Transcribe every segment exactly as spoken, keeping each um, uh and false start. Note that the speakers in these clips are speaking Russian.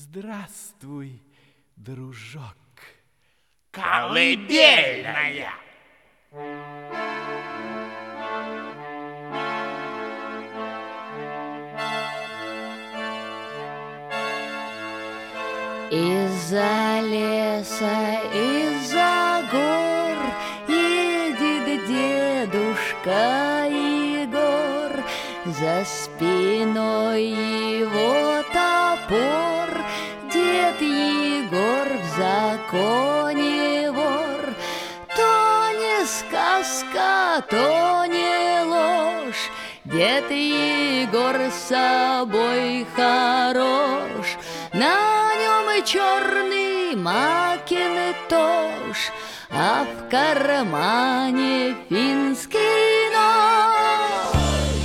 Здравствуй, дружок. Колыбельная. Из-за леса, из-за гор едет дедушка Егор. За спиной его топор, дед Егор в законе вор. То не сказка, то не ложь, дед Егор с собой хорош. На нем и черный макинтош, а в кармане финский нож.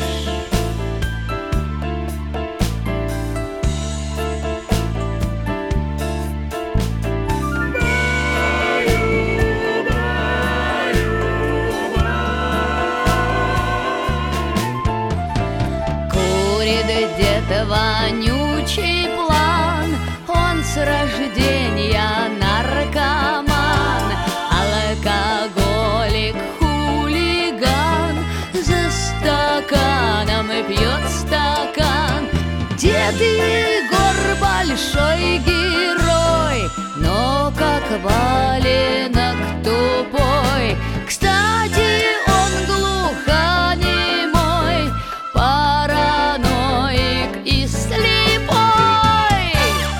Курит дед вонючий план, он с рождения наркоман, алкоголик, хулиган, за стаканом пьет стакан. Дед Егор большой герой, но как валенок тупой. Кстати, он глухонемой, параноик и слепой.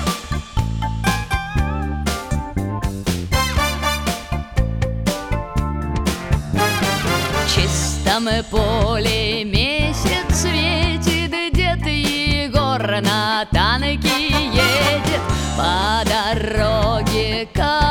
В чистом поле месяц светит, дед Егор на танке едет по дороге.